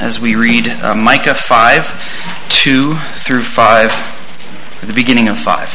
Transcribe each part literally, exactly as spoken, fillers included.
as we read uh, Micah five, two through five, or the beginning of five.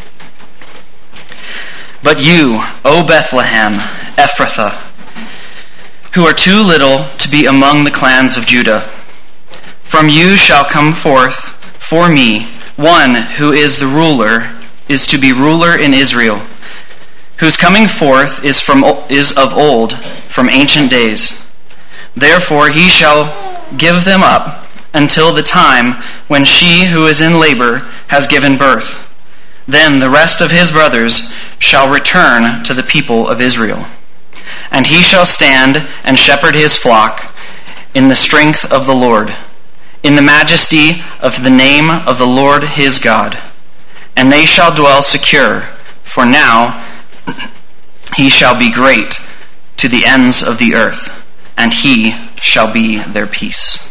But you, O Bethlehem, Ephrathah, who are too little to be among the clans of Judah, from you shall come forth for me one who is the ruler, is to be ruler in Israel, whose coming forth is from is of old, from ancient days. Therefore he shall give them up until the time when she who is in labor has given birth. Then the rest of his brothers shall return to the people of Israel. And he shall stand and shepherd his flock in the strength of the Lord, in the majesty of the name of the Lord his God. And they shall dwell secure, for now he shall be great to the ends of the earth, and he shall be their peace.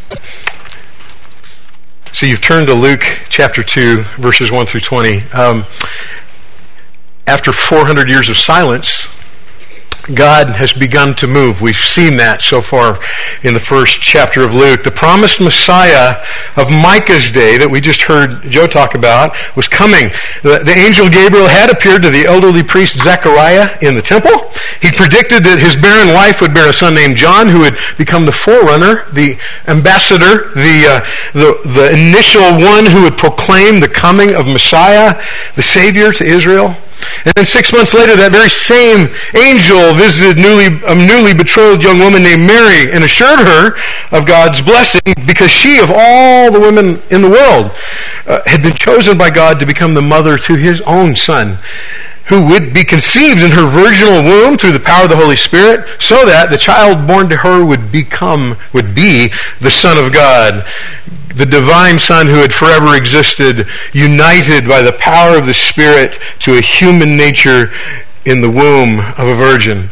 So you've turned to Luke chapter two, verses one through twenty. Um, after four hundred years of silence, God has begun to move. We've seen that so far in the first chapter of Luke. The promised Messiah of Micah's day that we just heard Joe talk about was coming. The, the angel Gabriel had appeared to the elderly priest Zechariah in the temple. He predicted that his barren wife would bear a son named John, who would become the forerunner, the ambassador, the, uh, the, the initial one who would proclaim the coming of Messiah, the Savior to Israel. And then six months later, that very same angel visited newly, a newly betrothed young woman named Mary and assured her of God's blessing because she, of all the women in the world, uh, had been chosen by God to become the mother to his own son, who would be conceived in her virginal womb through the power of the Holy Spirit, so that the child born to her would become, would be the Son of God, the divine Son who had forever existed, united by the power of the Spirit to a human nature in the womb of a virgin.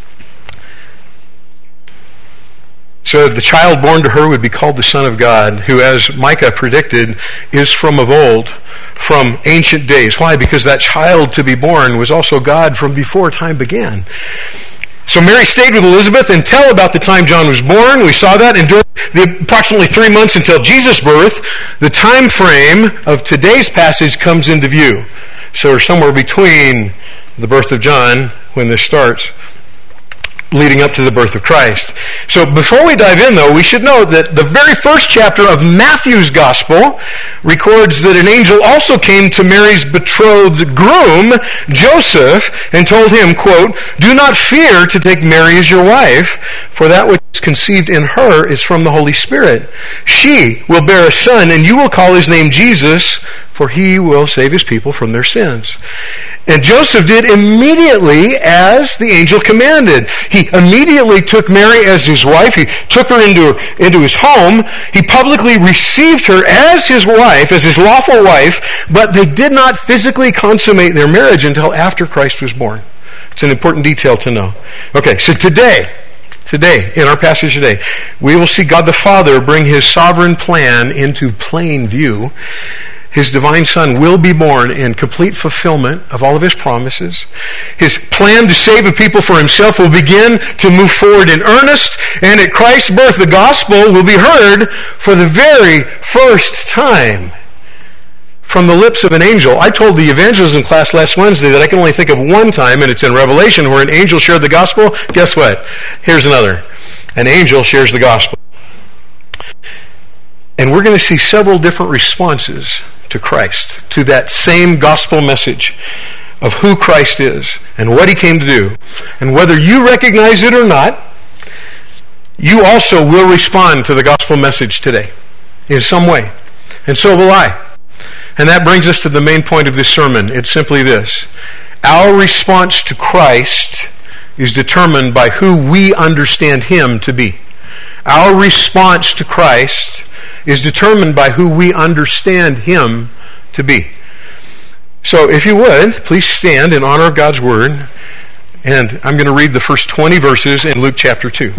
So the child born to her would be called the Son of God, who, as Micah predicted, is from of old, from ancient days. Why? Because that child to be born was also God from before time began. So Mary stayed with Elizabeth until about the time John was born. We saw that. And during the approximately three months until Jesus' birth, the time frame of today's passage comes into view. So we're somewhere between the birth of John, when this starts, leading up to the birth of Christ. So before we dive in, though, we should note that the very first chapter of Matthew's Gospel records that an angel also came to Mary's betrothed groom, Joseph, and told him, quote, "Do not fear to take Mary as your wife, for that which is conceived in her is from the Holy Spirit. She will bear a son, and you will call his name Jesus, for he will save his people from their sins." And Joseph did immediately as the angel commanded. He immediately took Mary as his wife. He took her into, into his home. He publicly received her as his wife, as his lawful wife, but they did not physically consummate their marriage until after Christ was born. It's an important detail to know. Okay, so today, Today, in our passage today, we will see God the Father bring his sovereign plan into plain view. His divine Son will be born in complete fulfillment of all of his promises. His plan to save a people for himself will begin to move forward in earnest, and at Christ's birth, the gospel will be heard for the very first time from the lips of an angel. I told the evangelism class last Wednesday that I can only think of one time, and it's in Revelation, where an angel shared the gospel. Guess what? Here's another. An angel shares the gospel. And we're going to see several different responses to Christ, to that same gospel message of who Christ is and what he came to do. And whether you recognize it or not, you also will respond to the gospel message today in some way. And so will I. And that brings us to the main point of this sermon. It's simply this. Our response to Christ is determined by who we understand him to be. Our response to Christ is determined by who we understand him to be. So if you would, please stand in honor of God's word. And I'm going to read the first twenty verses in Luke chapter two.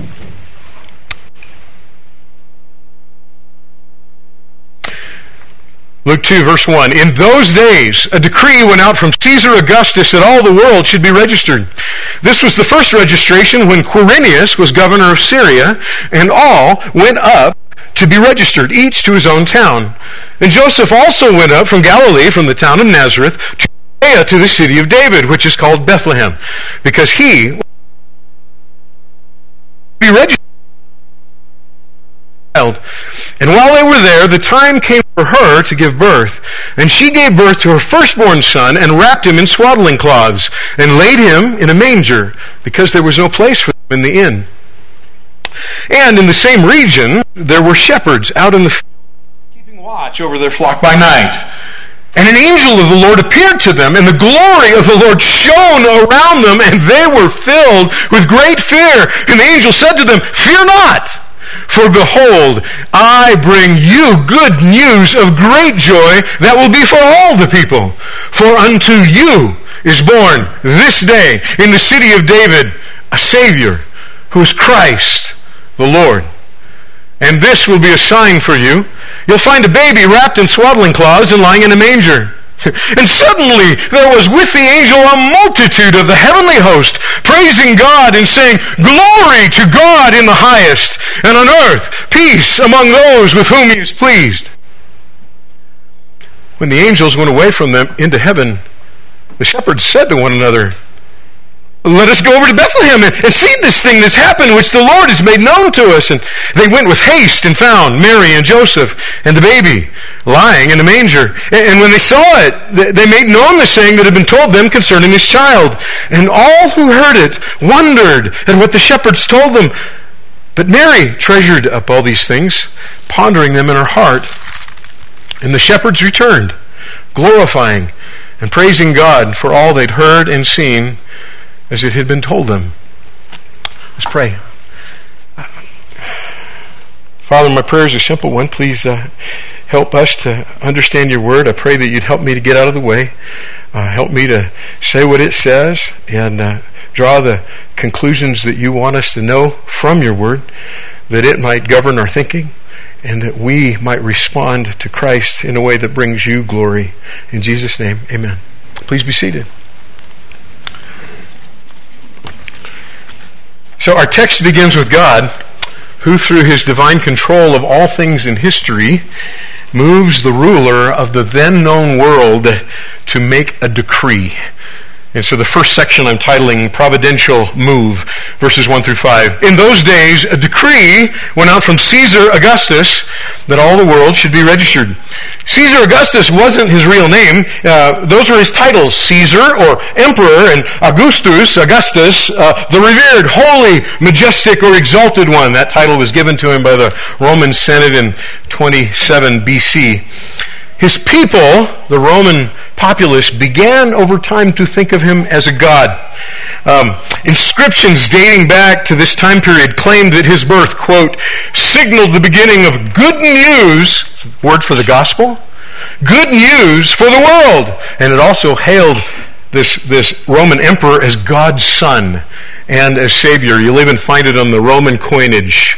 Luke two, verse one. In those days, a decree went out from Caesar Augustus that all the world should be registered. This was the first registration when Quirinius was governor of Syria, and all went up to be registered, each to his own town. And Joseph also went up from Galilee, from the town of Nazareth, to Judea, to the city of David, which is called Bethlehem, because he would be registered. And while they were there, the time came for her to give birth. And she gave birth to her firstborn son, and wrapped him in swaddling cloths, and laid him in a manger, because there was no place for them in the inn. And in the same region, there were shepherds out in the field, keeping watch over their flock by night. And an angel of the Lord appeared to them, and the glory of the Lord shone around them, and they were filled with great fear. And the angel said to them, "Fear not, for behold, I bring you good news of great joy that will be for all the people. For unto you is born this day in the city of David a Savior, who is Christ the Lord. And this will be a sign for you. You'll find a baby wrapped in swaddling cloths and lying in a manger." And suddenly there was with the angel a multitude of the heavenly host, praising God and saying, "Glory to God in the highest, and on earth peace among those with whom he is pleased." When the angels went away from them into heaven, the shepherds said to one another, "Let us go over to Bethlehem and, and see this thing that's happened, which the Lord has made known to us." And they went with haste and found Mary and Joseph and the baby lying in a manger. And, and when they saw it, they, they made known the saying that had been told them concerning this child. And all who heard it wondered at what the shepherds told them. But Mary treasured up all these things, pondering them in her heart. And the shepherds returned, glorifying and praising God for all they'd heard and seen, as it had been told them. Let's pray. Father, my prayer is a simple one. Please uh, help us to understand your word. I pray that you'd help me to get out of the way. Uh, help me to say what it says and uh, draw the conclusions that you want us to know from your word, that it might govern our thinking and that we might respond to Christ in a way that brings you glory. In Jesus' name, amen. Please be seated. So our text begins with God, who through his divine control of all things in history moves the ruler of the then known world to make a decree. And so the first section I'm titling Providential Move, verses one through five. In those days, a decree went out from Caesar Augustus that all the world should be registered. Caesar Augustus wasn't his real name. Uh, those were his titles, Caesar or Emperor, and Augustus, Augustus, uh, the revered, holy, majestic, or exalted one. That title was given to him by the Roman Senate in twenty-seven B C. His people, the Roman populace, began over time to think of him as a god. Um, inscriptions dating back to this time period claimed that his birth, quote, signaled the beginning of good news, word for the gospel, good news for the world. And it also hailed this, this Roman emperor as God's son and as Savior. You'll even find it on the Roman coinage.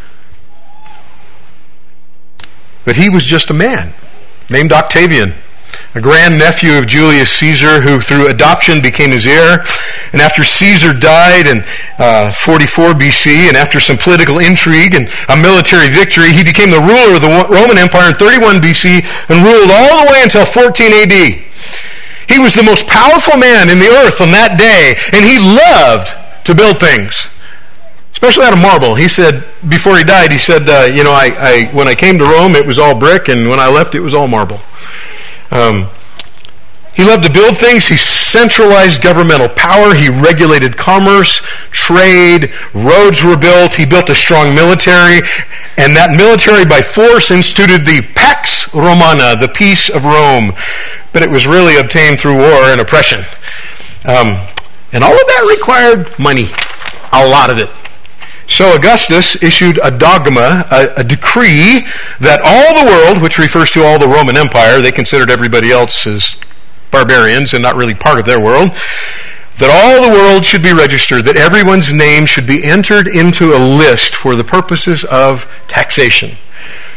But he was just a man named Octavian, a grandnephew of Julius Caesar, who through adoption became his heir. And after Caesar died in uh, forty-four B C, and after some political intrigue and a military victory, he became the ruler of the Roman Empire in thirty-one B C and ruled all the way until fourteen A D. He was the most powerful man in the earth on that day, and he loved to build things, especially out of marble. He said, before he died, he said, uh, you know, I, I when I came to Rome, it was all brick, and when I left, it was all marble. Um, he loved to build things. He centralized governmental power. He regulated commerce, trade, roads were built. He built a strong military, and that military by force instituted the Pax Romana, the peace of Rome. But it was really obtained through war and oppression. Um, and all of that required money, a lot of it. So Augustus issued a dogma, a, a decree, that all the world, which refers to all the Roman Empire, they considered everybody else as barbarians and not really part of their world, that all the world should be registered, that everyone's name should be entered into a list for the purposes of taxation.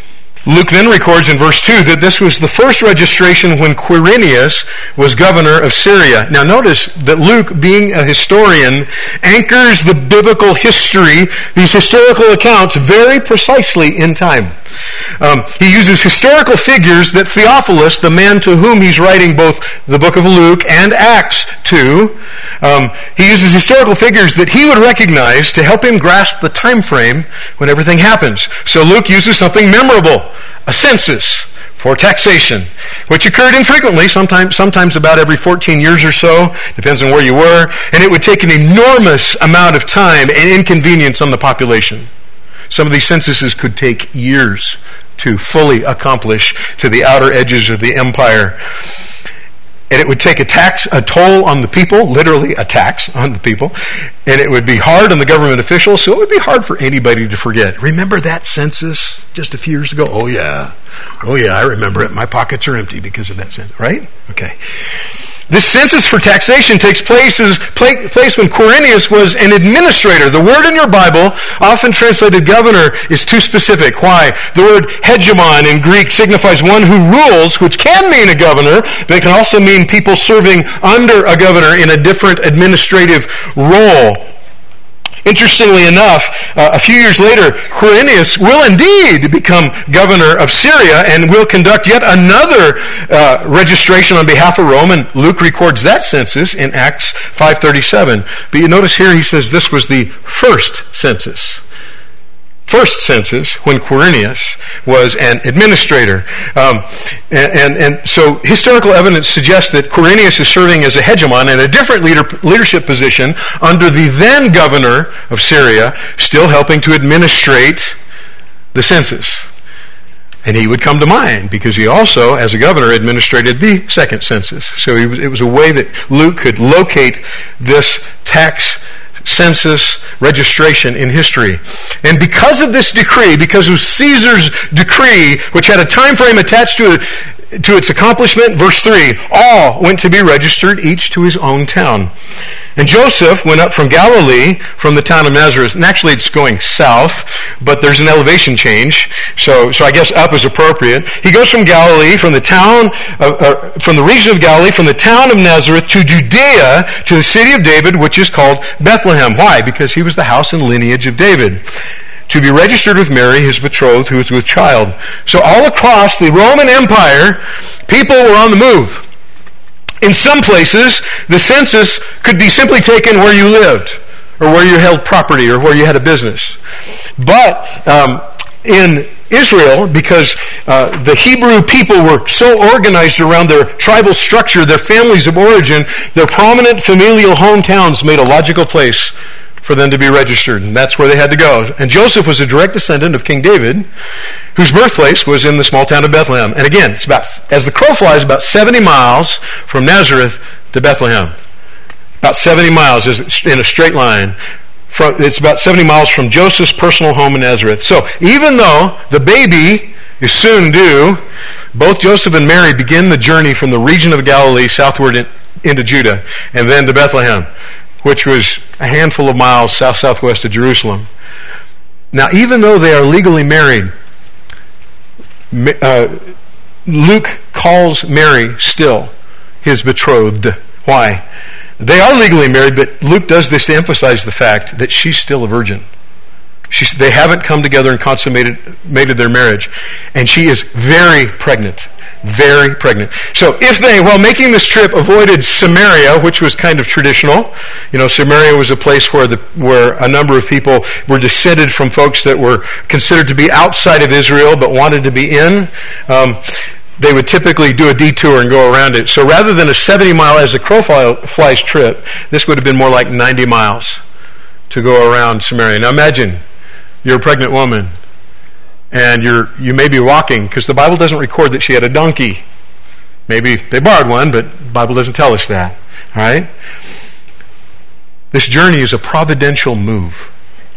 Luke then records in verse two that this was the first registration when Quirinius was governor of Syria. Now notice that Luke, being a historian, anchors the biblical history, these historical accounts, very precisely in time. Um, he uses historical figures that Theophilus, the man to whom he's writing both the book of Luke and Acts to, um, he uses historical figures that he would recognize to help him grasp the time frame when everything happens. So Luke uses something memorable, a census for taxation, which occurred infrequently, sometimes, sometimes about every fourteen years or so, depends on where you were, and it would take an enormous amount of time and inconvenience on the population. Some of these censuses could take years to fully accomplish to the outer edges of the empire. And it would take a tax, a toll on the people, literally a tax on the people. And it would be hard on the government officials, so it would be hard for anybody to forget. Remember that census just a few years ago? Oh, yeah. Oh, yeah, I remember it. My pockets are empty because of that census, right? Okay. This census for taxation takes place, is, place when Quirinius was an administrator. The word in your Bible, often translated governor, is too specific. Why? The word hegemon in Greek signifies one who rules, which can mean a governor, but it can also mean people serving under a governor in a different administrative role. Interestingly enough, uh, a few years later, Quirinius will indeed become governor of Syria and will conduct yet another uh, registration on behalf of Rome, and Luke records that census in Acts five thirty-seven. But you notice here he says this was the first census. First census when Quirinius was an administrator. Um, and, and, and so historical evidence suggests that Quirinius is serving as a hegemon in a different leader, leadership position under the then governor of Syria, still helping to administrate the census. And he would come to mind because he also, as a governor, administrated the second census. So he, it was a way that Luke could locate this tax census registration in history. And because of this decree, because of Caesar's decree, which had a time frame attached to it, to its accomplishment, verse three, all went to be registered, each to his own town. And Joseph went up from Galilee, from the town of Nazareth. And actually it's going south, but there's an elevation change, so so I guess up is appropriate. He goes from Galilee, from the town, of, uh, from the region of Galilee, from the town of Nazareth to Judea, to the city of David, which is called Bethlehem. Why? Because he was the house and lineage of David, to be registered with Mary, his betrothed, who was with child. So all across the Roman Empire, people were on the move. In some places, the census could be simply taken where you lived, or where you held property, or where you had a business. But um, in Israel, because uh, the Hebrew people were so organized around their tribal structure, their families of origin, their prominent familial hometowns made a logical place for them to be registered, and that's where they had to go. And Joseph was a direct descendant of King David, whose birthplace was in the small town of Bethlehem. And again, it's about, as the crow flies, about seventy miles from Nazareth to Bethlehem. About seventy miles is in a straight line. From, it's about seventy miles from Joseph's personal home in Nazareth. So even though the baby is soon due, both Joseph and Mary begin the journey from the region of Galilee southward in, into Judah, and then to Bethlehem, which was a handful of miles south-southwest of Jerusalem. Now, even though they are legally married, uh, Luke calls Mary still his betrothed. Why? They are legally married, but Luke does this to emphasize the fact that she's still a virgin. She's, they haven't come together and consummated made their marriage. And she is very pregnant. Very pregnant. So if they, while making this trip, avoided Samaria, which was kind of traditional, you know, Samaria was a place where the where a number of people were descended from folks that were considered to be outside of Israel but wanted to be in. Um, they would typically do a detour and go around it. So rather than a seventy mile as a crow flies trip, this would have been more like ninety miles to go around Samaria. Now imagine you're a pregnant woman, and you're you may be walking, because the Bible doesn't record that she had a donkey. Maybe they borrowed one, but the Bible doesn't tell us that. All right? This journey is a providential move.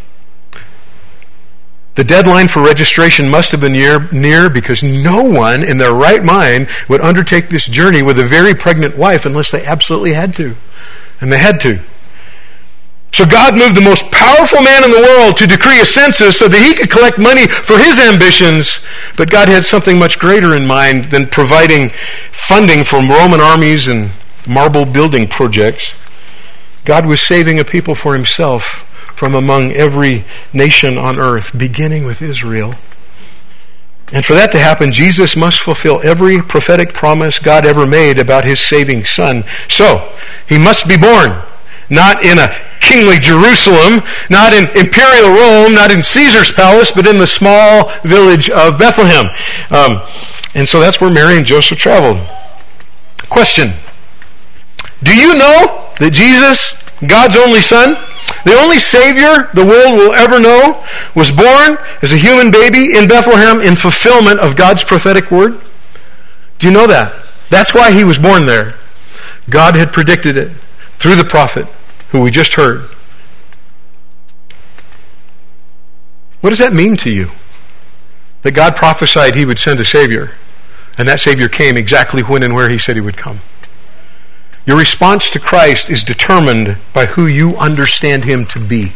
The deadline for registration must have been near, near because no one in their right mind would undertake this journey with a very pregnant wife unless they absolutely had to. And they had to. So God moved the most powerful man in the world to decree a census so that he could collect money for his ambitions. But God had something much greater in mind than providing funding for Roman armies and marble building projects. God was saving a people for himself from among every nation on earth, beginning with Israel. And for that to happen, Jesus must fulfill every prophetic promise God ever made about his saving son. So, he must be born, not in a kingly Jerusalem, not in imperial Rome, not in Caesar's palace, but in the small village of Bethlehem. Um, and so that's where Mary and Joseph traveled. Question. Do you know that Jesus, God's only son, the only Savior the world will ever know, was born as a human baby in Bethlehem in fulfillment of God's prophetic word? Do you know that? That's why he was born there. God had predicted it through the prophet who we just heard. What does that mean to you? That God prophesied he would send a Savior, and that Savior came exactly when and where he said he would come. Your response to Christ is determined by who you understand him to be.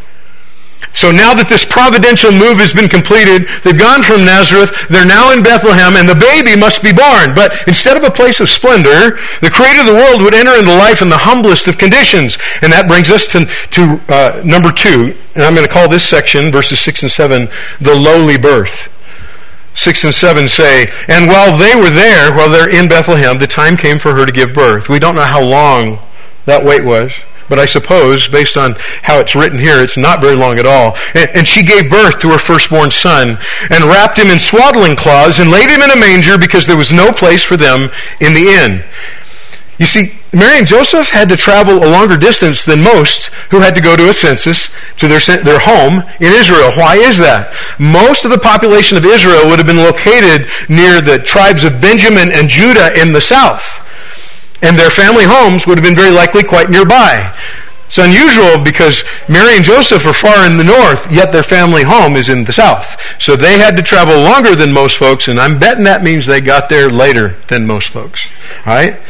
So now that this providential move has been completed, they've gone from Nazareth, they're now in Bethlehem, and the baby must be born. But instead of a place of splendor, the Creator of the world would enter into life in the humblest of conditions. And that brings us to, to uh, number two, and I'm going to call this section, verses six and seven, the lowly birth. Six and seven say, and while they were there, while they're in Bethlehem, the time came for her to give birth. We don't know how long that wait was, but I suppose, based on how it's written here, it's not very long at all. And, and she gave birth to her firstborn son, and wrapped him in swaddling cloths, and laid him in a manger, because there was no place for them in the inn. You see, Mary and Joseph had to travel a longer distance than most who had to go to a census to their, their home in Israel. Why is that? Most of the population of Israel would have been located near the tribes of Benjamin and Judah in the south. And their family homes would have been very likely quite nearby. It's unusual because Mary and Joseph are far in the north, yet their family home is in the south. So they had to travel longer than most folks, and I'm betting that means they got there later than most folks. All right?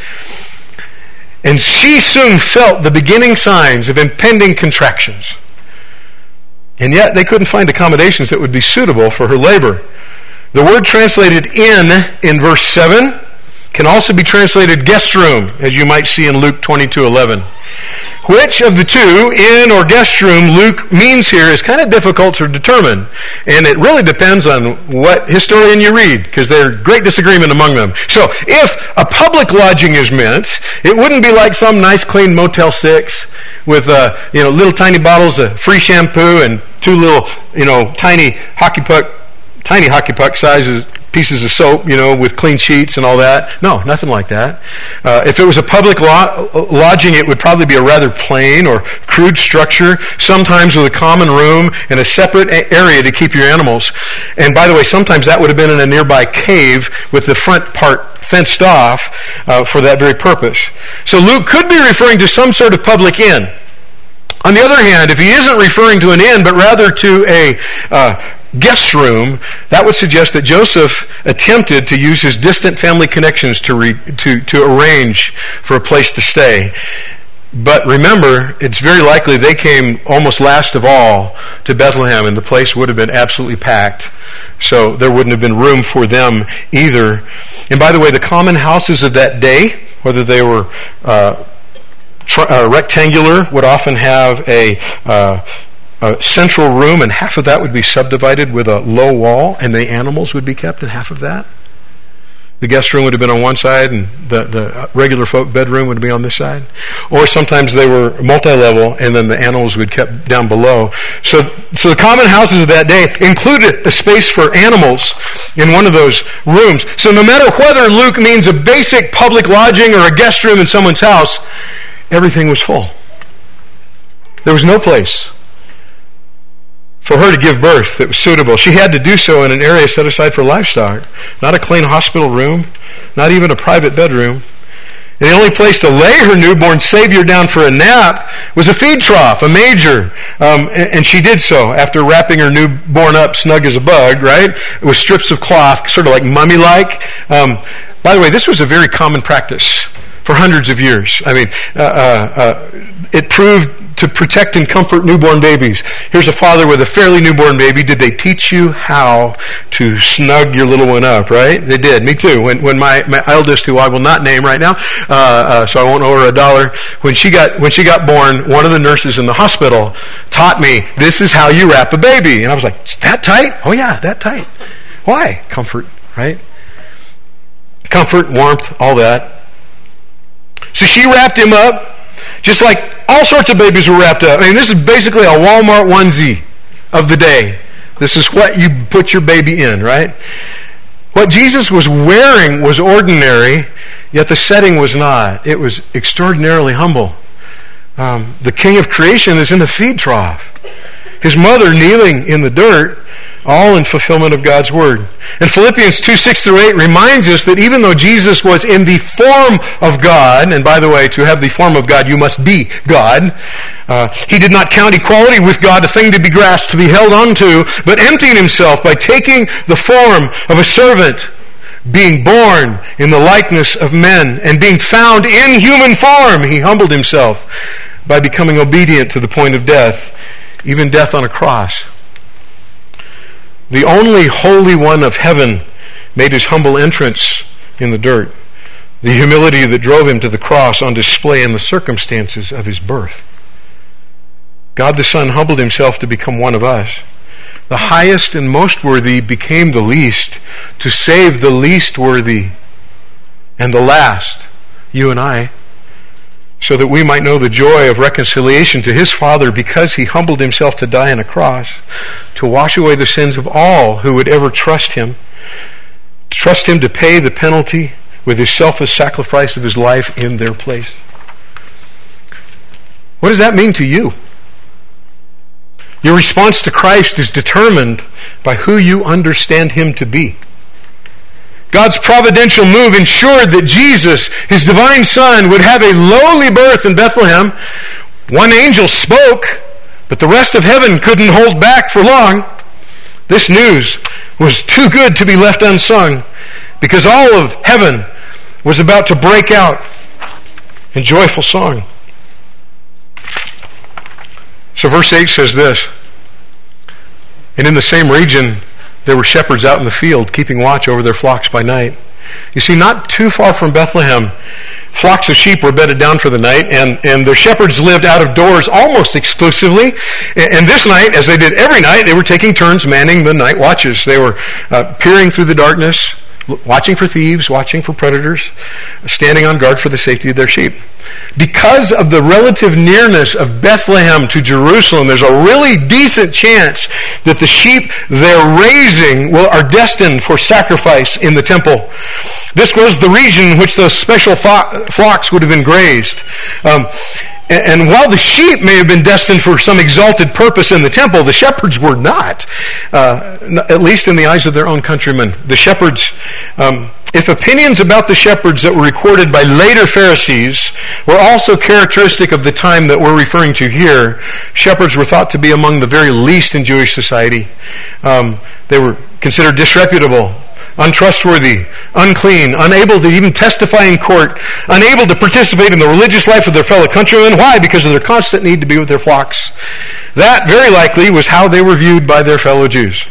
And she soon felt the beginning signs of impending contractions. And yet they couldn't find accommodations that would be suitable for her labor. The word translated in in verse seven can also be translated guest room, as you might see in Luke twenty-two eleven. Which of the two, in or guest room, Luke means here is kind of difficult to determine. And it really depends on what historian you read, because there's great disagreement among them. So, if a public lodging is meant, it wouldn't be like some nice clean Motel six with uh, you know, little tiny bottles of free shampoo and two little, you know, tiny hockey puck, tiny hockey puck sizes pieces of soap, you know, with clean sheets and all that. No, nothing like that. Uh, if it was a public lo- lodging, it would probably be a rather plain or crude structure, sometimes with a common room and a separate a- area to keep your animals. And by the way, sometimes that would have been in a nearby cave with the front part fenced off uh, for that very purpose. So Luke could be referring to some sort of public inn. On the other hand, if he isn't referring to an inn, but rather to a uh, guest room, that would suggest that Joseph attempted to use his distant family connections to re, to to arrange for a place to stay. But remember, it's very likely they came almost last of all to Bethlehem, and the place would have been absolutely packed. So there wouldn't have been room for them either. And by the way, the common houses of that day, whether they were uh, tr- uh, rectangular, would often have a uh, a central room, and half of that would be subdivided with a low wall, and the animals would be kept in half of that. The guest room would have been on one side, and the, the regular folk bedroom would be on this side. Or sometimes they were multi-level, and then the animals would be kept down below. So, so the common houses of that day included a space for animals in one of those rooms. So no matter whether Luke means a basic public lodging or a guest room in someone's house, everything was full. There was no place for her to give birth that was suitable. She had to do so in an area set aside for livestock. Not a clean hospital room, not even a private bedroom. And the only place to lay her newborn Savior down for a nap was a feed trough, a manger. Um, and, and she did so after wrapping her newborn up snug as a bug, right? With strips of cloth, sort of like mummy-like. Um, by the way, this was a very common practice for hundreds of years. I mean, uh, uh, uh, it proved to protect and comfort newborn babies. Here's a father with a fairly newborn baby. Did they teach you how to snug your little one up, right? They did. Me too. When when my, my eldest, who I will not name right now, uh, uh, so I won't owe her a dollar, when she got when she got born, one of the nurses in the hospital taught me, this is how you wrap a baby. And I was like, it's that tight? Oh yeah, that tight. Why? Comfort, right? Comfort, warmth, all that. So she wrapped him up, just like all sorts of babies were wrapped up. I mean, this is basically a Walmart onesie of the day. This is what you put your baby in, right? What Jesus was wearing was ordinary, yet the setting was not. It was extraordinarily humble. Um, the king of creation is in the feed trough. His mother kneeling in the dirt, all in fulfillment of God's word. And Philippians two, six through eight reminds us that even though Jesus was in the form of God, and by the way, to have the form of God, you must be God, uh, he did not count equality with God a thing to be grasped, to be held onto, but emptying himself by taking the form of a servant, being born in the likeness of men, and being found in human form, he humbled himself by becoming obedient to the point of death, even death on a cross. The only Holy One of heaven made his humble entrance in the dirt. The humility that drove him to the cross on display in the circumstances of his birth. God the Son humbled himself to become one of us. The highest and most worthy became the least to save the least worthy. And the last, you and I, so that we might know the joy of reconciliation to his Father, because he humbled himself to die on a cross, to wash away the sins of all who would ever trust him, to trust him to pay the penalty with his selfless sacrifice of his life in their place. What does that mean to you? Your response to Christ is determined by who you understand him to be. God's providential move ensured that Jesus, his divine Son, would have a lowly birth in Bethlehem. One angel spoke, but the rest of heaven couldn't hold back for long. This news was too good to be left unsung, because all of heaven was about to break out in joyful song. So verse eight says this, and in the same region there were shepherds out in the field, keeping watch over their flocks by night. You see, not too far from Bethlehem, flocks of sheep were bedded down for the night, and, and their shepherds lived out of doors almost exclusively. And this night, as they did every night, they were taking turns manning the night watches. They were uh, peering through the darkness, watching for thieves, watching for predators, standing on guard for the safety of their sheep. Because of the relative nearness of Bethlehem to Jerusalem, there's a really decent chance that the sheep they're raising will, are destined for sacrifice in the temple. This was the region in which those special fo- flocks would have been grazed. Um, And while the sheep may have been destined for some exalted purpose in the temple, the shepherds were not, uh, at least in the eyes of their own countrymen. The shepherds, um, if opinions about the shepherds that were recorded by later Pharisees were also characteristic of the time that we're referring to here, shepherds were thought to be among the very least in Jewish society. Um, they were considered disreputable, untrustworthy, unclean, unable to even testify in court, unable to participate in the religious life of their fellow countrymen. Why? Because of their constant need to be with their flocks. That, very likely, was how they were viewed by their fellow Jews.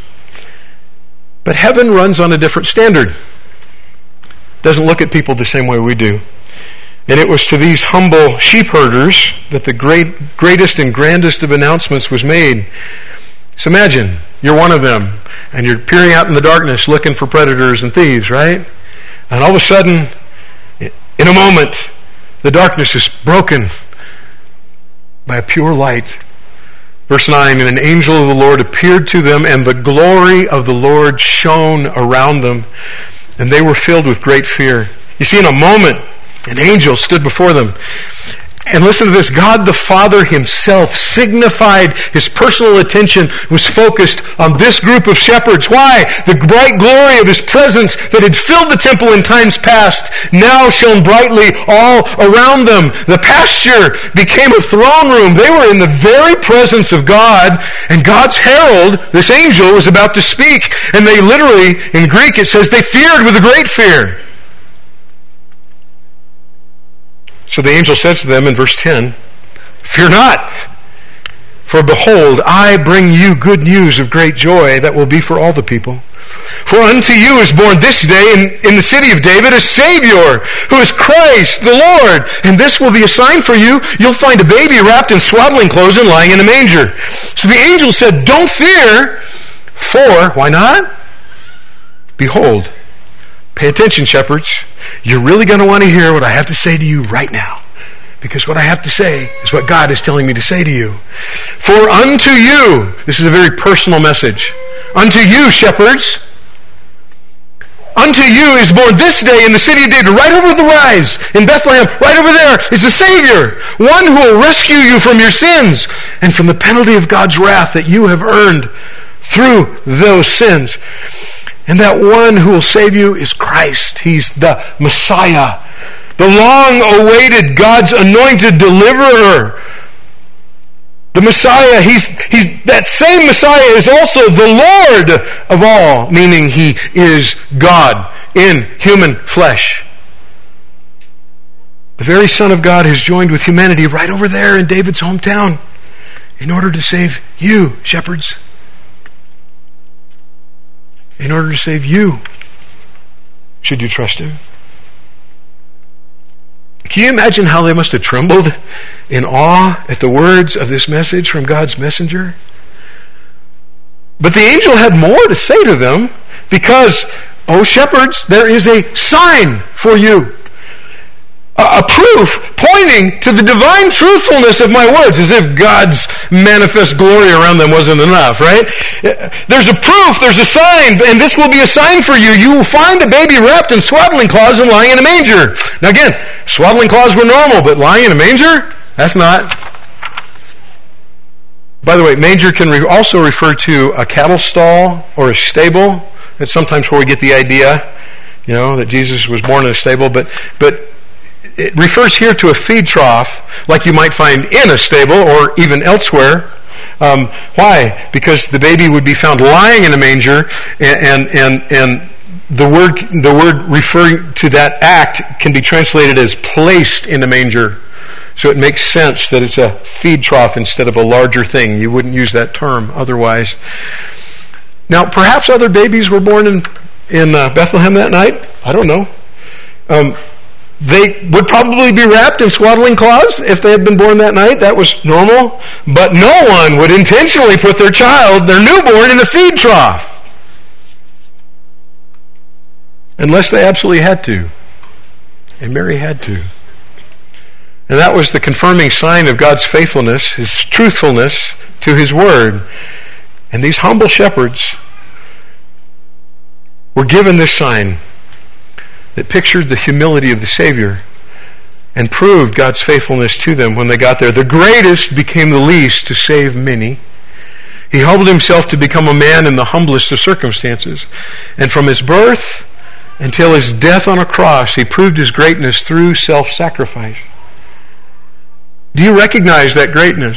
But heaven runs on a different standard. Doesn't look at people the same way we do. And it was to these humble sheep herders that the great, greatest and grandest of announcements was made. So imagine, you're one of them, and you're peering out in the darkness looking for predators and thieves, right? And all of a sudden, in a moment, the darkness is broken by a pure light. Verse nine, and an angel of the Lord appeared to them, and the glory of the Lord shone around them, and they were filled with great fear. You see, in a moment, an angel stood before them. And listen to this, God the Father himself signified his personal attention, was focused on this group of shepherds. Why? The bright glory of his presence that had filled the temple in times past now shone brightly all around them. The pasture became a throne room. They were in the very presence of God, and God's herald, this angel, was about to speak. And they literally, in Greek it says, they feared with a great fear. So the angel says to them in verse ten, fear not, For behold, I bring you good news of great joy that will be for all the people. For unto you is born this day in, in the city of David a Savior, who is Christ the Lord. And this will be a sign for you. You'll find a baby wrapped in swaddling clothes and lying in a manger. So the angel said, don't fear, for, why not? Behold, pay attention, shepherds. You're really going to want to hear what I have to say to you right now. Because what I have to say is what God is telling me to say to you. For unto you, this is a very personal message. Unto you, shepherds, unto you is born this day in the city of David, right over the rise, in Bethlehem, right over there is a Savior, one who will rescue you from your sins and from the penalty of God's wrath that you have earned through those sins. And that one who will save you is Christ. He's the Messiah, the long-awaited God's anointed deliverer. The Messiah, he's, he's, that same Messiah is also the Lord of all, meaning he is God in human flesh. The very Son of God has joined with humanity right over there in David's hometown in order to save you, shepherds. In order to save you, should you trust him. Can you imagine how they must have trembled in awe at the words of this message from God's messenger? But the angel had more to say to them because, O shepherds, there is a sign for you. A, a proof pointing to the divine truthfulness of my words, as if God's manifest glory around them wasn't enough, right? There's a proof, there's a sign, and this will be a sign for you. You will find a baby wrapped in swaddling cloths and lying in a manger. Now again, swaddling cloths were normal, but lying in a manger? That's not. By the way, manger can re- also refer to a cattle stall or a stable. That's sometimes where we get the idea, you know, that Jesus was born in a stable, but but it refers here to a feed trough, like you might find in a stable or even elsewhere. Um, why? Because the baby would be found lying in a manger, and and and, and the word the word referring to that act can be translated as placed in a manger. So it makes sense that it's a feed trough instead of a larger thing. You wouldn't use that term otherwise. Now, perhaps other babies were born in in uh, Bethlehem that night. I don't know. Um, They would probably be wrapped in swaddling cloths if they had been born that night. That was normal. But no one would intentionally put their child, their newborn, in a feed trough. Unless they absolutely had to. And Mary had to. And that was the confirming sign of God's faithfulness, his truthfulness to his word. And these humble shepherds were given this sign that pictured the humility of the Savior and proved God's faithfulness to them when they got there. The greatest became the least to save many. He humbled himself to become a man in the humblest of circumstances. And from his birth until his death on a cross, he proved his greatness through self-sacrifice. Do you recognize that greatness?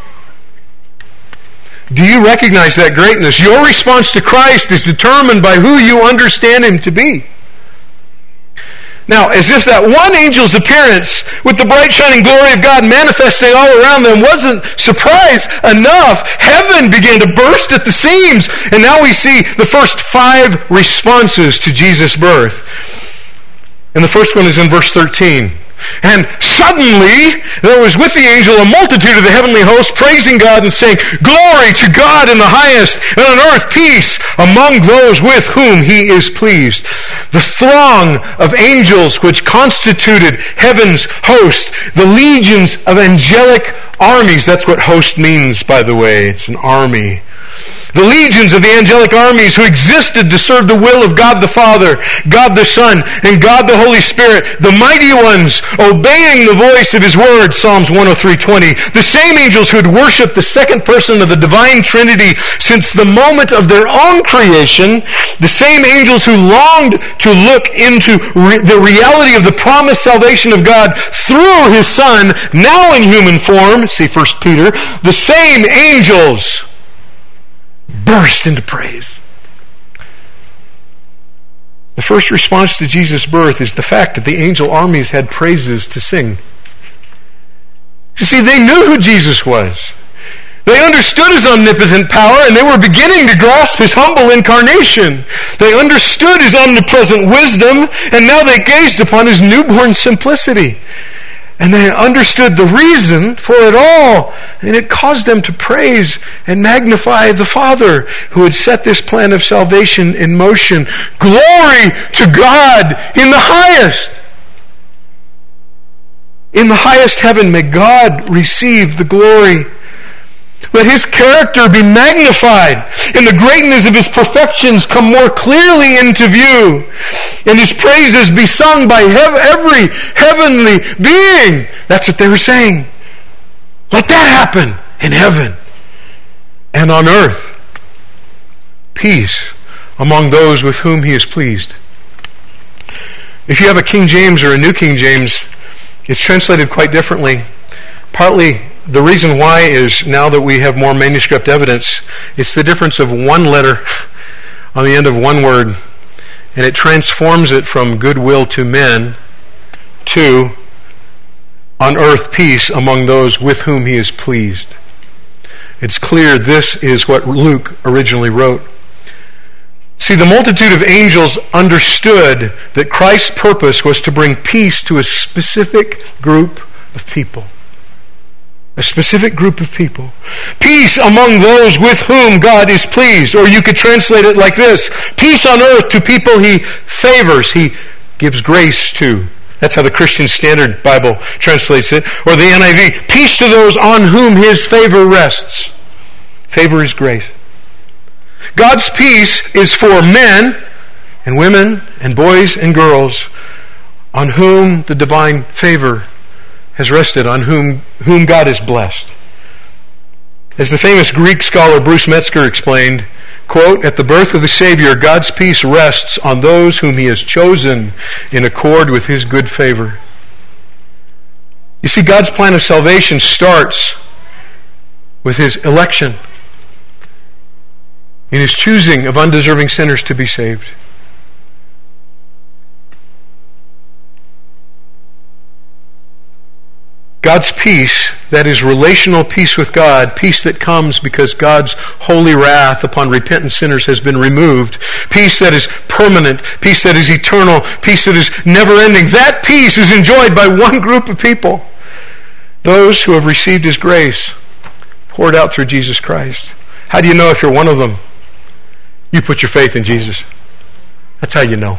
Do you recognize that greatness? Your response to Christ is determined by who you understand him to be. Now, as if that one angel's appearance with the bright shining glory of God manifesting all around them wasn't surprise enough, heaven began to burst at the seams. And now we see the first five responses to Jesus' birth. And the first one is in verse thirteen. And suddenly there was with the angel a multitude of the heavenly host praising God and saying, Glory to God in the highest, and on earth peace among those with whom he is pleased. The throng of angels which constituted heaven's host, the legions of angelic armies. That's what host means, by the way. It's an army. The legions of the angelic armies who existed to serve the will of God the Father, God the Son, and God the Holy Spirit, the mighty ones obeying the voice of his word, Psalms one oh three twenty. The same angels who had worshipped the second person of the divine Trinity since the moment of their own creation, the same angels who longed to look into re- the reality of the promised salvation of God through his Son, now in human form, see First Peter, the same angels burst into praise. The first response to Jesus' birth is the fact that the angel armies had praises to sing. You see, they knew who Jesus was. They understood his omnipotent power, and they were beginning to grasp his humble incarnation. They understood his omnipresent wisdom, and now they gazed upon his newborn simplicity. And they understood the reason for it all, and it caused them to praise and magnify the Father who had set this plan of salvation in motion. Glory to God in the highest! In the highest heaven, may God receive the glory. Let his character be magnified, and the greatness of his perfections come more clearly into view, and his praises be sung by hev- every heavenly being. That's what they were saying. Let that happen in heaven and on earth. Peace among those with whom he is pleased. If you have a King James or a New King James, it's translated quite differently. Partly the reason why is now that we have more manuscript evidence, it's the difference of one letter on the end of one word, and it transforms it from goodwill to men to on earth peace among those with whom he is pleased. It's clear this is what Luke originally wrote. See, the multitude of angels understood that Christ's purpose was to bring peace to a specific group of people. A specific group of people. Peace among those with whom God is pleased. Or you could translate it like this. Peace on earth to people he favors, he gives grace to. That's how the Christian Standard Bible translates it. Or the N I V. Peace to those on whom his favor rests. Favor is grace. God's peace is for men and women and boys and girls on whom the divine favor has rested, on whom, whom God has blessed. As the famous Greek scholar Bruce Metzger explained, quote, at the birth of the Savior, God's peace rests on those whom he has chosen in accord with his good favor. You see, God's plan of salvation starts with his election, in his choosing of undeserving sinners to be saved. God's peace, that is relational peace with God, peace that comes because God's holy wrath upon repentant sinners has been removed, peace that is permanent, peace that is eternal, peace that is never-ending. That peace is enjoyed by one group of people, those who have received his grace poured out through Jesus Christ. How do you know if you're one of them? You put your faith in Jesus. That's how you know.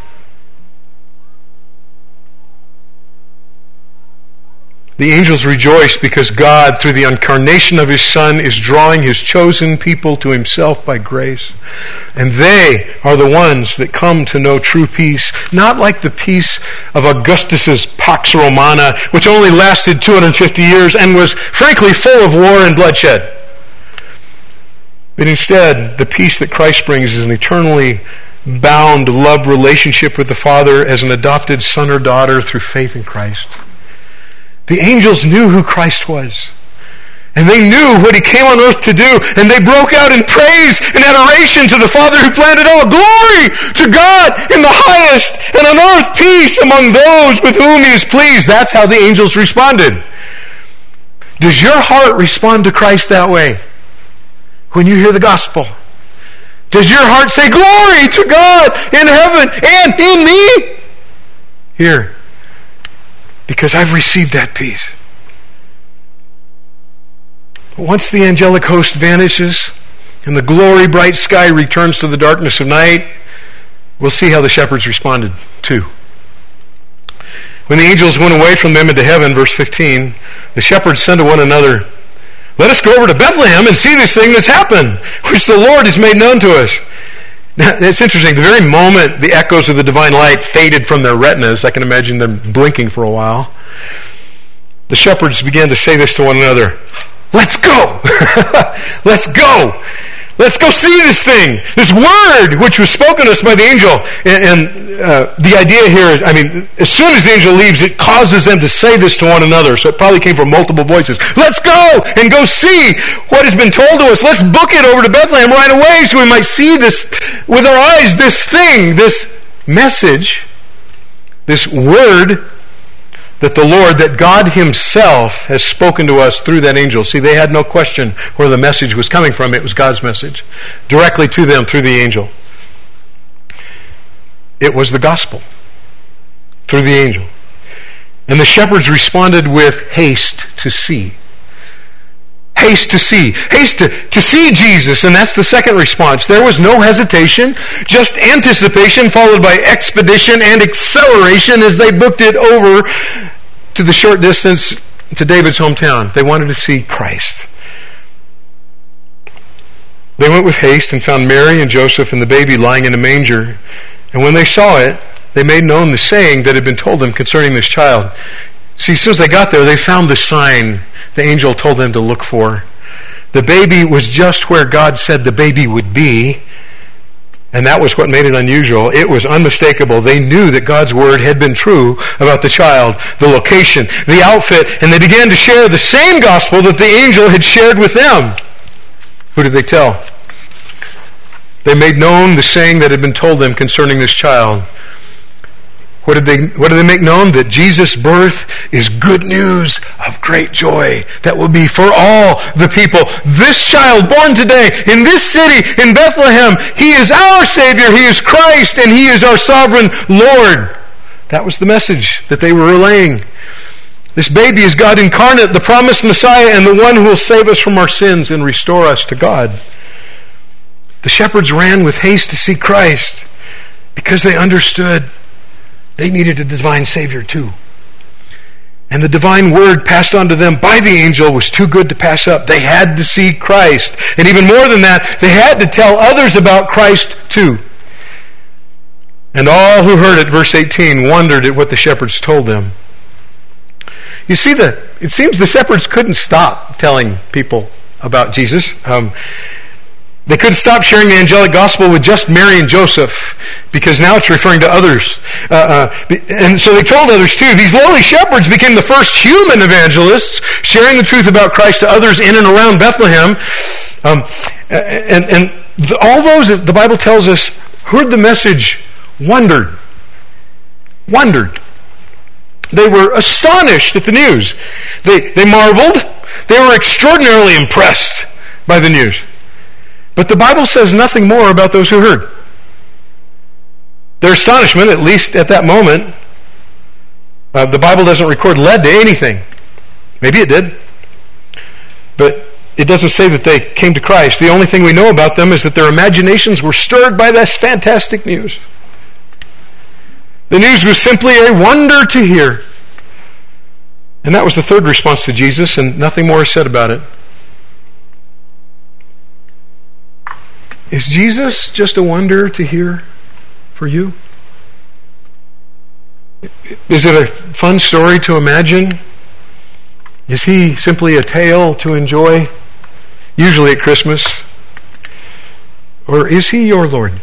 The angels rejoice because God, through the incarnation of his Son, is drawing his chosen people to himself by grace. And they are the ones that come to know true peace, not like the peace of Augustus's Pax Romana, which only lasted two hundred fifty years and was frankly full of war and bloodshed. But instead, the peace that Christ brings is an eternally bound love relationship with the Father as an adopted son or daughter through faith in Christ. The angels knew who Christ was. And they knew what he came on earth to do. And they broke out in praise and adoration to the Father who planned it all. Glory to God in the highest, and on earth peace among those with whom he is pleased. That's how the angels responded. Does your heart respond to Christ that way when you hear the gospel? Does your heart say, glory to God in heaven and in me here? Because I've received that peace. But once the angelic host vanishes and the glory bright sky returns to the darkness of night, we'll see how the shepherds responded too. When the angels went away from them into heaven, verse fifteen, the shepherds said to one another, let us go over to Bethlehem and see this thing that's happened, which the Lord has made known to us. Now, it's interesting. The very moment the echoes of the divine light faded from their retinas, I can imagine them blinking for a while, the shepherds began to say this to one another. Let's go! Let's go! Let's go see this thing. This word which was spoken to us by the angel. And, and uh, the idea here, I mean, as soon as the angel leaves, it causes them to say this to one another. So it probably came from multiple voices. Let's go and go see what has been told to us. Let's book it over to Bethlehem right away so we might see this with our eyes, this thing, this message, this word that the Lord, that God himself has spoken to us through that angel. See, they had no question where the message was coming from. It was God's message, directly to them through the angel. It was the gospel through the angel. And the shepherds responded with haste to see. Haste to see. Haste to, to see Jesus. And that's the second response. There was no hesitation, just anticipation followed by expedition and acceleration as they booked it over to the short distance to David's hometown. They wanted to see Christ. They went with haste and found Mary and Joseph and the baby lying in a manger. And when they saw it, they made known the saying that had been told them concerning this child. See, as soon as they got there, they found the sign the angel told them to look for. The baby was just where God said the baby would be, and that was what made it unusual. It was unmistakable. They knew that God's word had been true about the child, the location, the outfit, and they began to share the same gospel that the angel had shared with them. Who did they tell? They made known the saying that had been told them concerning this child. What did they, what did they make known? That Jesus' birth is good news of great joy that will be for all the people. This child born today in this city, in Bethlehem, he is our Savior, he is Christ, and he is our sovereign Lord. That was the message that they were relaying. This baby is God incarnate, the promised Messiah, and the one who will save us from our sins and restore us to God. The shepherds ran with haste to see Christ because they understood they needed a divine Savior too. And the divine word passed on to them by the angel was too good to pass up. They had to see Christ. And even more than that, they had to tell others about Christ too. And all who heard it, verse eighteen, wondered at what the shepherds told them. You see, the, it seems the shepherds couldn't stop telling people about Jesus. Um, They couldn't stop sharing the angelic gospel with just Mary and Joseph, because now it's referring to others. Uh, uh, and so they told others too. These lowly shepherds became the first human evangelists, sharing the truth about Christ to others in and around Bethlehem. Um, and and the, all those, the Bible tells us, heard the message, wondered. Wondered. They were astonished at the news. They, they marveled. They were extraordinarily impressed by the news. But the Bible says nothing more about those who heard. Their astonishment, at least at that moment, uh, the Bible doesn't record led to anything. Maybe it did. But it doesn't say that they came to Christ. The only thing we know about them is that their imaginations were stirred by this fantastic news. The news was simply a wonder to hear. And that was the third response to Jesus, and nothing more is said about it. Is Jesus just a wonder to hear for you? Is it a fun story to imagine? Is he simply a tale to enjoy, usually at Christmas? Or is he your Lord?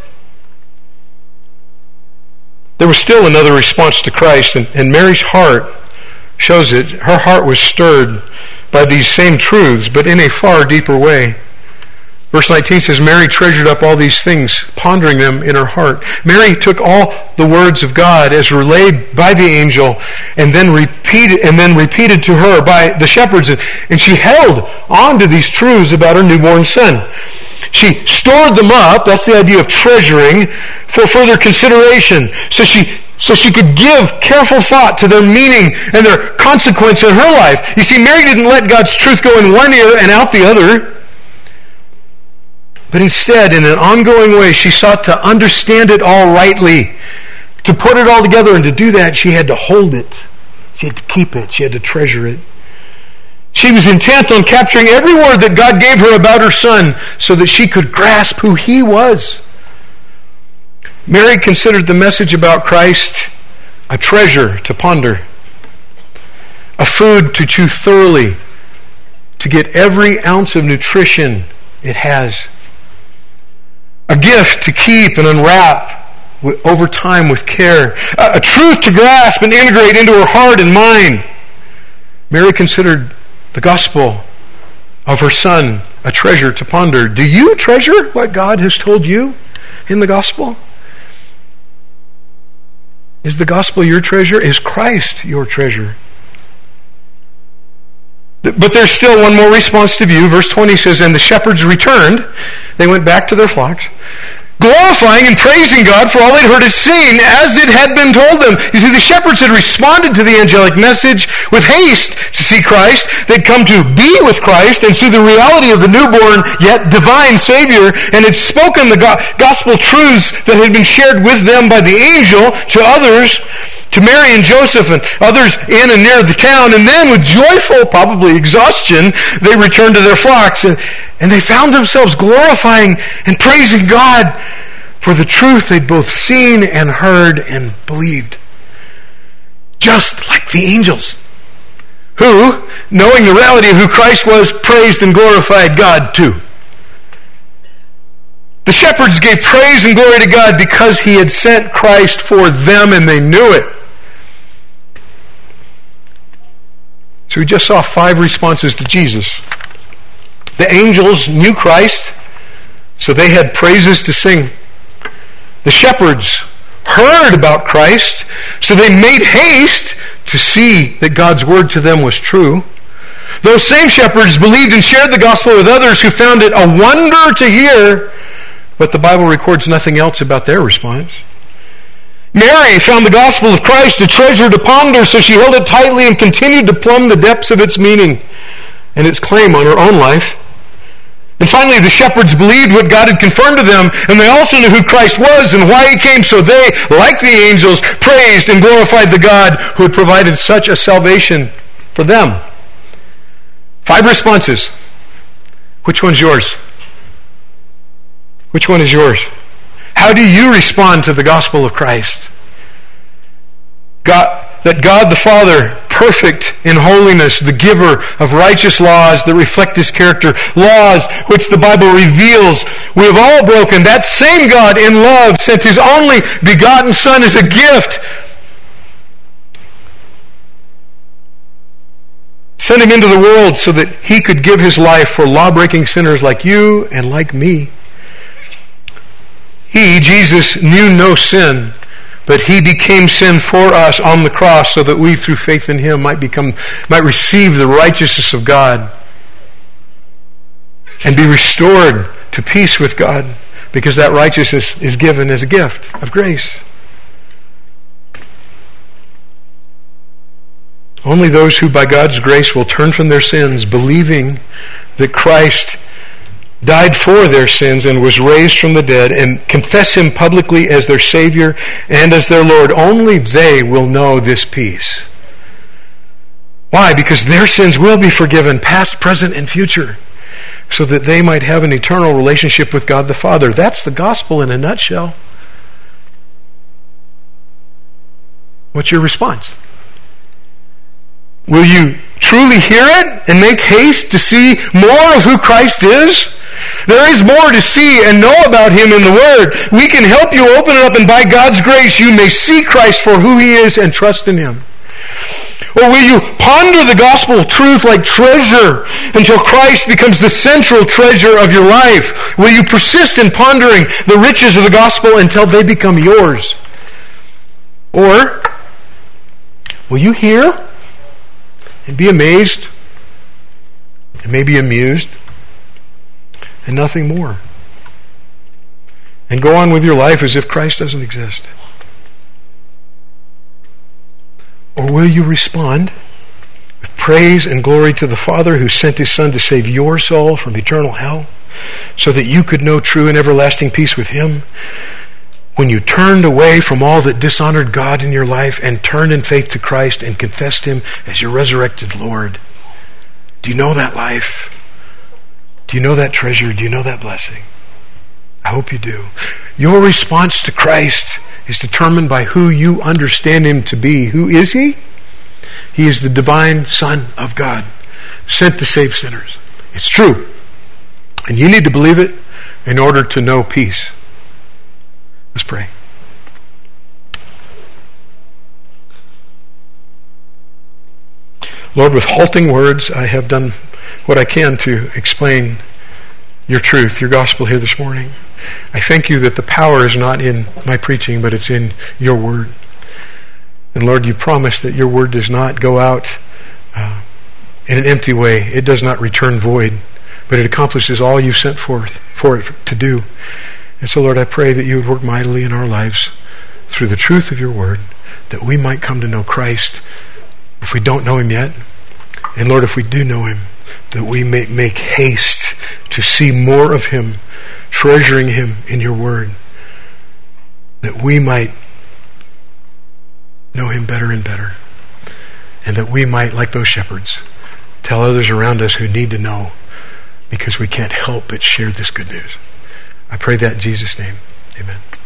There was still another response to Christ, and, and Mary's heart shows it. Her heart was stirred by these same truths, but in a far deeper way. Verse nineteen says, Mary treasured up all these things, pondering them in her heart. Mary took all the words of God as relayed by the angel and then repeated and then repeated to her by the shepherds, and she held on to these truths about her newborn son. She stored them up, that's the idea of treasuring, for further consideration. So she so she could give careful thought to their meaning and their consequence in her life. You see, Mary didn't let God's truth go in one ear and out the other. But instead, in an ongoing way, she sought to understand it all rightly, to put it all together, and to do that, she had to hold it. She had to keep it. She had to treasure it. She was intent on capturing every word that God gave her about her son so that she could grasp who he was. Mary considered the message about Christ a treasure to ponder, a food to chew thoroughly, to get every ounce of nutrition it has. A gift to keep and unwrap over time with care. A, a truth to grasp and integrate into her heart and mind. Mary considered the gospel of her son a treasure to ponder. Do you treasure what God has told you in the gospel? Is the gospel your treasure? Is Christ your treasure? But there's still one more response to view. Verse twenty says, and the shepherds returned. They went back to their flocks, glorifying and praising God for all they'd heard and seen, as it had been told them. You see, the shepherds had responded to the angelic message with haste to see Christ. They'd come to be with Christ and see the reality of the newborn yet divine Savior, and had spoken the go- gospel truths that had been shared with them by the angel to others, to Mary and Joseph and others in and near the town. And then with joyful, probably exhaustion, they returned to their flocks, and, and they found themselves glorifying and praising God for the truth they'd both seen and heard and believed. Just like the angels, who, knowing the reality of who Christ was, praised and glorified God too. The shepherds gave praise and glory to God because he had sent Christ for them, and they knew it. So we just saw five responses to Jesus. The angels knew Christ, so they had praises to sing. The shepherds heard about Christ, so they made haste to see that God's word to them was true. Those same shepherds believed and shared the gospel with others who found it a wonder to hear, but the Bible records nothing else about their response. Mary found the gospel of Christ a treasure to ponder, so she held it tightly and continued to plumb the depths of its meaning and its claim on her own life. And finally, the shepherds believed what God had confirmed to them, and they also knew who Christ was and why he came, so they, like the angels, praised and glorified the God who had provided such a salvation for them. Five responses. Which one's yours? Which one is yours? How do you respond to the gospel of Christ? God, that God the Father, perfect in holiness, the giver of righteous laws that reflect his character, laws which the Bible reveals we have all broken. That same God in love sent his only begotten Son as a gift. Sent him into the world so that he could give his life for law-breaking sinners like you and like me. He, Jesus, knew no sin, but he became sin for us on the cross so that we, through faith in him, might become, might receive the righteousness of God and be restored to peace with God, because that righteousness is given as a gift of grace. Only those who by God's grace will turn from their sins, believing that Christ died for their sins and was raised from the dead, and confess him publicly as their Savior and as their Lord, only they will know this peace. Why? Because their sins will be forgiven, past, present, and future, so that they might have an eternal relationship with God the Father. That's the gospel in a nutshell. What's your response? Will you truly hear it and make haste to see more of who Christ is? There is more to see and know about him in the Word. We can help you open it up, and by God's grace you may see Christ for who he is and trust in him. Or will you ponder the gospel truth like treasure until Christ becomes the central treasure of your life? Will you persist in pondering the riches of the gospel until they become yours? Or will you hear and be amazed and maybe amused and nothing more, and go on with your life as if Christ doesn't exist? Or will you respond with praise and glory to the Father who sent his Son to save your soul from eternal hell, so that you could know true and everlasting peace with him, when you turned away from all that dishonored God in your life and turned in faith to Christ and confessed him as your resurrected Lord? Do you know that life? Do you know that treasure? Do you know that blessing? I hope you do. Your response to Christ is determined by who you understand him to be. Who is he? He is the divine Son of God, sent to save sinners. It's true. And you need to believe it in order to know peace. Let's pray. Lord, with halting words, I have done what I can to explain your truth, your gospel here this morning. I thank you that the power is not in my preaching, but it's in your word. And Lord, you promised that your word does not go out uh, in an empty way. It does not return void, but it accomplishes all you've sent forth for it to do. And so, Lord, I pray that you would work mightily in our lives through the truth of your word, that we might come to know Christ if we don't know him yet. And Lord, if we do know him, that we may make haste to see more of him, treasuring him in your word, that we might know him better and better, and that we might, like those shepherds, tell others around us who need to know, because we can't help but share this good news. I pray that in Jesus' name. Amen.